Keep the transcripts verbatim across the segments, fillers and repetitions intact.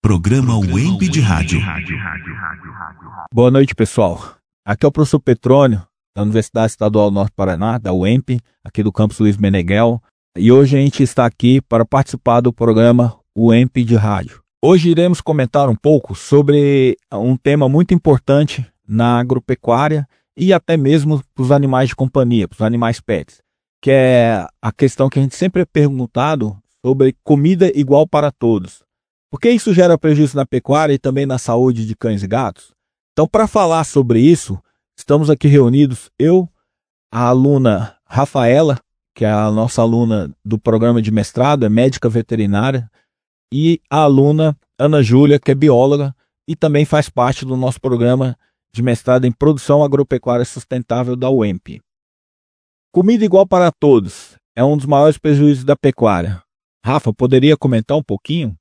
Programa U E M P de Rádio. Boa noite, pessoal. Aqui é o professor Petrônio, da Universidade Estadual do Norte do Paraná, da U E M P, aqui do campus Luiz Meneghel. E hoje a gente está aqui para participar do programa U E M P de Rádio. Hoje iremos comentar um pouco sobre um tema muito importante na agropecuária e até mesmo para os animais de companhia, para os animais pets, que é a questão que a gente sempre é perguntado sobre comida igual para todos. Porque isso gera prejuízo na pecuária e também na saúde de cães e gatos? Então, para falar sobre isso, estamos aqui reunidos, eu, a aluna Rafaela, que é a nossa aluna do programa de mestrado, é médica veterinária, e a aluna Ana Júlia, que é bióloga e também faz parte do nosso programa de mestrado em produção agropecuária sustentável da U E M P. Comida igual para todos é um dos maiores prejuízos da pecuária. Rafa, poderia comentar um pouquinho?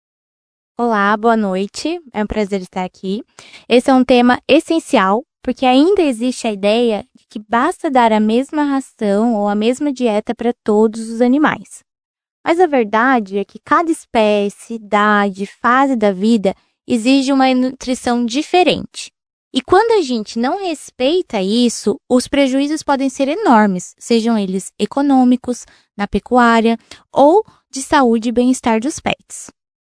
Olá, boa noite. É um prazer estar aqui. Esse é um tema essencial, porque ainda existe a ideia de que basta dar a mesma ração ou a mesma dieta para todos os animais. Mas a verdade é que cada espécie, idade, fase da vida exige uma nutrição diferente. E quando a gente não respeita isso, os prejuízos podem ser enormes, sejam eles econômicos, na pecuária ou de saúde e bem-estar dos pets.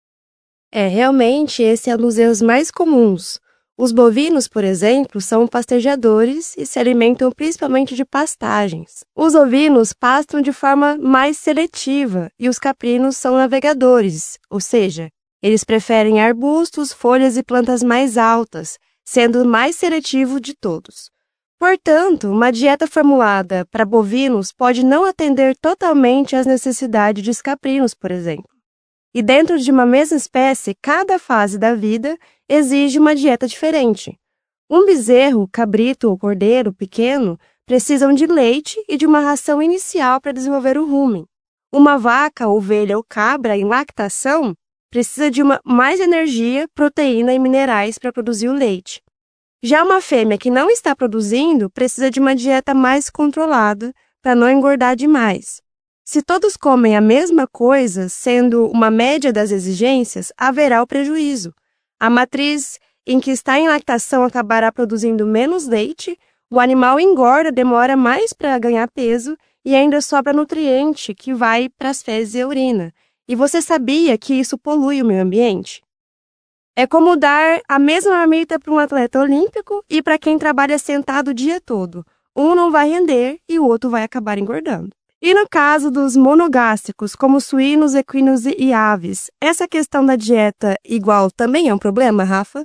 É, realmente, esse é um dos erros mais comuns. Os bovinos, por exemplo, são pastejadores e se alimentam principalmente de pastagens. Os ovinos pastam de forma mais seletiva e os caprinos são navegadores, ou seja, eles preferem arbustos, folhas e plantas mais altas, sendo o mais seletivo de todos. Portanto, uma dieta formulada para bovinos pode não atender totalmente às necessidades de caprinos, por exemplo. E dentro de uma mesma espécie, cada fase da vida exige uma dieta diferente. Um bezerro, cabrito ou cordeiro pequeno precisam de leite e de uma ração inicial para desenvolver o rumen. Uma vaca, ovelha ou cabra em lactação precisa de uma, mais energia, proteína e minerais para produzir o leite. Já uma fêmea que não está produzindo precisa de uma dieta mais controlada para não engordar demais. Se todos comem a mesma coisa, sendo uma média das exigências, haverá o prejuízo. A matriz em que está em lactação acabará produzindo menos leite, o animal engorda, demora mais para ganhar peso e ainda sobra nutriente que vai para as fezes e a urina. E você sabia que isso polui o meio ambiente? É como dar a mesma marmita para um atleta olímpico e para quem trabalha sentado o dia todo. Um não vai render e o outro vai acabar engordando. E no caso dos monogástricos, como suínos, equinos e aves, essa questão da dieta igual também é um problema, Rafa?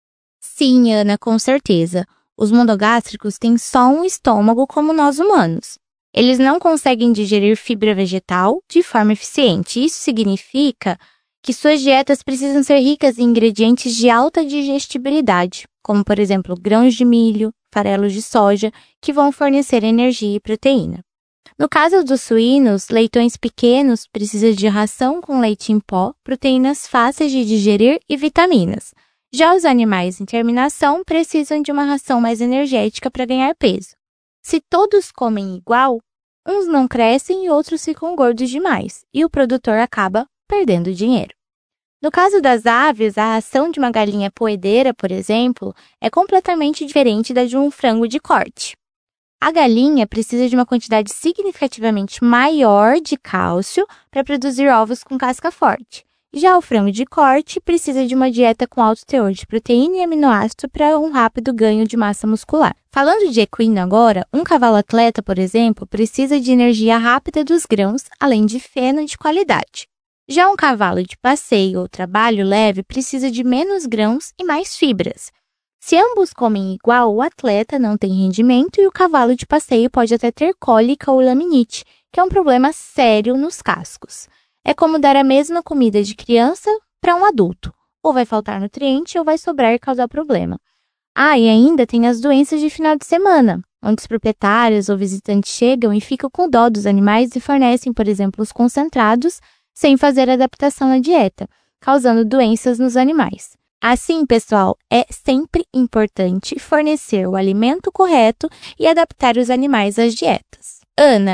Sim, Ana, com certeza. Os monogástricos têm só um estômago como nós humanos. Eles não conseguem digerir fibra vegetal de forma eficiente. Isso significa que suas dietas precisam ser ricas em ingredientes de alta digestibilidade, como, por exemplo, grãos de milho, farelos de soja, que vão fornecer energia e proteína. No caso dos suínos, leitões pequenos precisam de ração com leite em pó, proteínas fáceis de digerir e vitaminas. Já os animais em terminação precisam de uma ração mais energética para ganhar peso. Se todos comem igual, uns não crescem e outros ficam gordos demais, e o produtor acaba perdendo dinheiro. No caso das aves, a ração de uma galinha poedeira, por exemplo, é completamente diferente da de um frango de corte. A galinha precisa de uma quantidade significativamente maior de cálcio para produzir ovos com casca forte. Já o frango de corte precisa de uma dieta com alto teor de proteína e aminoácido para um rápido ganho de massa muscular. Falando de equino agora, um cavalo atleta, por exemplo, precisa de energia rápida dos grãos, além de feno de qualidade. Já um cavalo de passeio ou trabalho leve precisa de menos grãos e mais fibras. Se ambos comem igual, o atleta não tem rendimento e o cavalo de passeio pode até ter cólica ou laminite, que é um problema sério nos cascos. É como dar a mesma comida de criança para um adulto. Ou vai faltar nutriente ou vai sobrar e causar problema. Ah, e ainda tem as doenças de final de semana, onde os proprietários ou visitantes chegam e ficam com dó dos animais e fornecem, por exemplo, os concentrados sem fazer adaptação na dieta, causando doenças nos animais. Assim, pessoal, é sempre importante fornecer o alimento correto e adaptar os animais às dietas. Ana,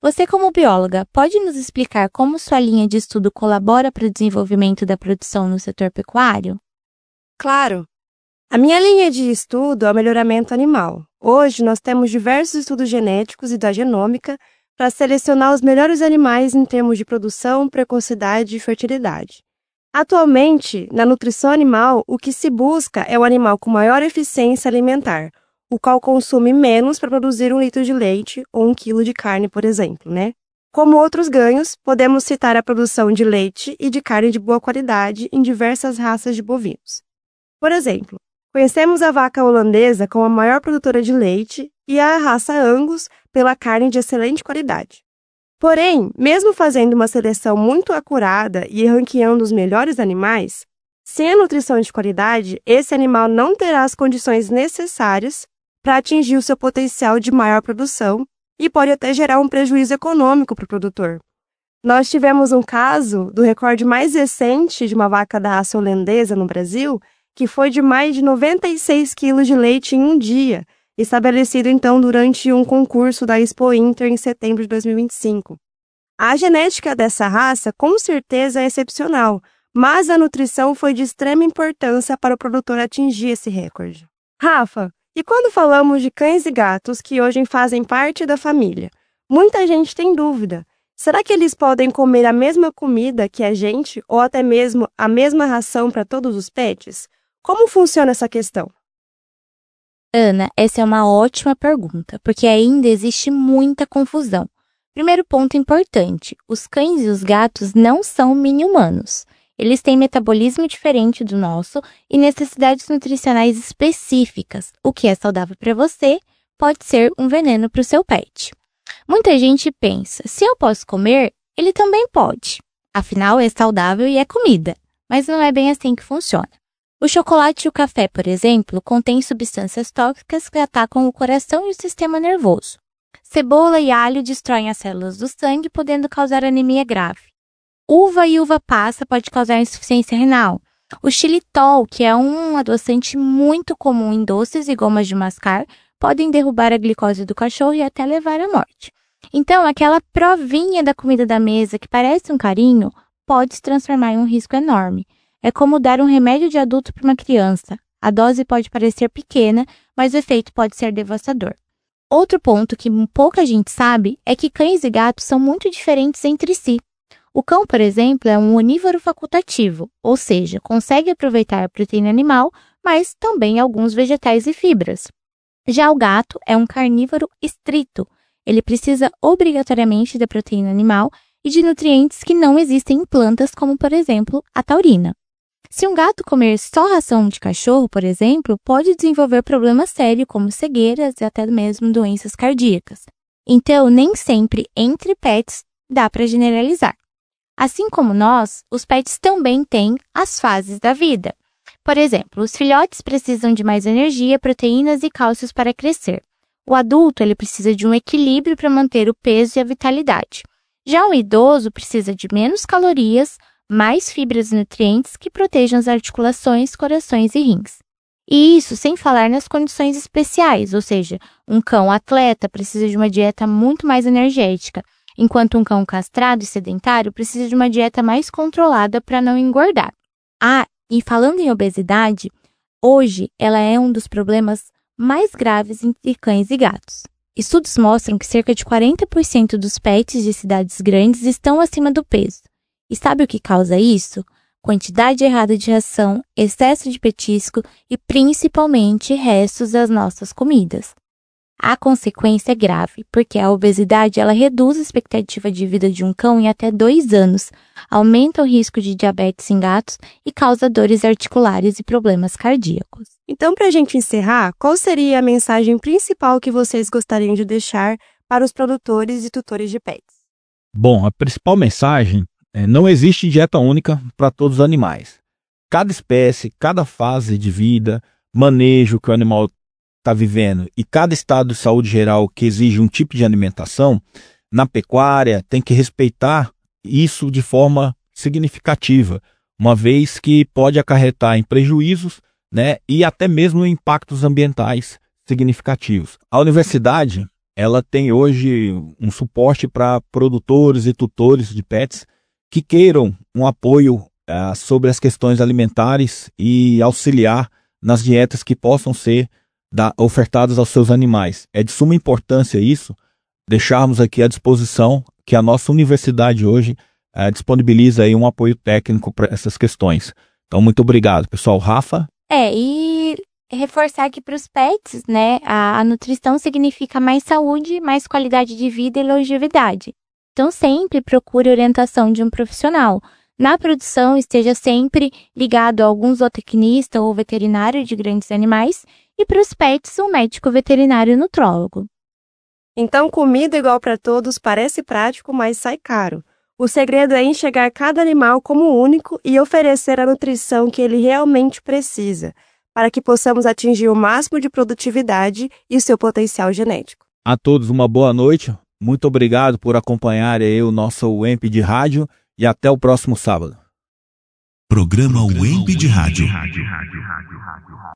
Você, como bióloga, pode nos explicar como sua linha de estudo colabora para o desenvolvimento da produção no setor pecuário? Claro! A minha linha de estudo é o melhoramento animal. Hoje, nós temos diversos estudos genéticos e da genômica para selecionar os melhores animais em termos de produção, precocidade e fertilidade. Atualmente, na nutrição animal, o que se busca é o animal com maior eficiência alimentar, o qual consome menos para produzir um litro de leite ou um quilo de carne, por exemplo, né? Como outros ganhos, podemos citar a produção de leite e de carne de boa qualidade em diversas raças de bovinos. Por exemplo, conhecemos a vaca holandesa como a maior produtora de leite e a raça Angus pela carne de excelente qualidade. Porém, mesmo fazendo uma seleção muito acurada e ranqueando os melhores animais, sem a nutrição de qualidade, esse animal não terá as condições necessárias para atingir o seu potencial de maior produção e pode até gerar um prejuízo econômico para o produtor. Nós tivemos um caso do recorde mais recente de uma vaca da raça holandesa no Brasil, que foi de mais de noventa e seis quilos de leite em um dia, estabelecido então durante um concurso da Expo Inter em setembro de dois mil e vinte e cinco. A genética dessa raça com certeza é excepcional, mas a nutrição foi de extrema importância para o produtor atingir esse recorde. Rafa, e quando falamos de cães e gatos que hoje fazem parte da família, muita gente tem dúvida. Será que eles podem comer a mesma comida que a gente ou até mesmo a mesma ração para todos os pets? Como funciona essa questão? Ana, essa é uma ótima pergunta, porque ainda existe muita confusão. Primeiro ponto importante, os cães e os gatos não são mini-humanos. Eles têm metabolismo diferente do nosso e necessidades nutricionais específicas. O que é saudável para você pode ser um veneno para o seu pet. Muita gente pensa, se eu posso comer, ele também pode. Afinal, é saudável e é comida, mas não é bem assim que funciona. O chocolate e o café, por exemplo, contêm substâncias tóxicas que atacam o coração e o sistema nervoso. Cebola e alho destroem as células do sangue, podendo causar anemia grave. Uva e uva passa pode causar insuficiência renal. O xilitol, que é um adoçante muito comum em doces e gomas de mascar, podem derrubar a glicose do cachorro e até levar à morte. Então, aquela provinha da comida da mesa que parece um carinho, pode se transformar em um risco enorme. É como dar um remédio de adulto para uma criança. A dose pode parecer pequena, mas o efeito pode ser devastador. Outro ponto que pouca gente sabe é que cães e gatos são muito diferentes entre si. O cão, por exemplo, é um onívoro facultativo, ou seja, consegue aproveitar a proteína animal, mas também alguns vegetais e fibras. Já o gato é um carnívoro estrito. Ele precisa obrigatoriamente da proteína animal e de nutrientes que não existem em plantas, como, por exemplo, a taurina. Se um gato comer só ração de cachorro, por exemplo, pode desenvolver problemas sérios como cegueiras e até mesmo doenças cardíacas. Então, nem sempre entre pets dá para generalizar. Assim como nós, os pets também têm as fases da vida. Por exemplo, os filhotes precisam de mais energia, proteínas e cálcios para crescer. O adulto ele precisa de um equilíbrio para manter o peso e a vitalidade. Já o idoso precisa de menos calorias, mais fibras e nutrientes que protejam as articulações, corações e rins. E isso sem falar nas condições especiais, ou seja, um cão atleta precisa de uma dieta muito mais energética, enquanto um cão castrado e sedentário precisa de uma dieta mais controlada para não engordar. Ah, e falando em obesidade, hoje ela é um dos problemas mais graves entre cães e gatos. Estudos mostram que cerca de quarenta por cento dos pets de cidades grandes estão acima do peso. E sabe o que causa isso? Quantidade errada de ração, excesso de petisco e principalmente restos das nossas comidas. A consequência é grave, porque a obesidade ela reduz a expectativa de vida de um cão em até dois anos, aumenta o risco de diabetes em gatos e causa dores articulares e problemas cardíacos. Então, para a gente encerrar, qual seria a mensagem principal que vocês gostariam de deixar para os produtores e tutores de pets? Bom, a principal mensagem é: não existe dieta única para todos os animais. Cada espécie, cada fase de vida, manejo que o animal está vivendo e cada estado de saúde geral que exige um tipo de alimentação, na pecuária tem que respeitar isso de forma significativa, uma vez que pode acarretar em prejuízos, né, e até mesmo impactos ambientais significativos. A universidade ela tem hoje um suporte para produtores e tutores de pets que queiram um apoio uh, sobre as questões alimentares e auxiliar nas dietas que possam ser da, ofertadas aos seus animais. É de suma importância isso, deixarmos aqui à disposição que a nossa universidade hoje uh, disponibiliza aí um apoio técnico para essas questões. Então, muito obrigado, pessoal. Rafa? É, e reforçar aqui para os pets, né? A, a nutrição significa mais saúde, mais qualidade de vida e longevidade. Então, sempre procure orientação de um profissional. Na produção, esteja sempre ligado a algum zootecnista ou veterinário de grandes animais e para os pets, um médico veterinário nutrólogo. Então, comida igual para todos parece prático, mas sai caro. O segredo é enxergar cada animal como único e oferecer a nutrição que ele realmente precisa, para que possamos atingir o máximo de produtividade e seu potencial genético. A todos uma boa noite. Muito obrigado por acompanhar aí o nosso U E M P de rádio e até o próximo sábado. Programa U E M P de rádio.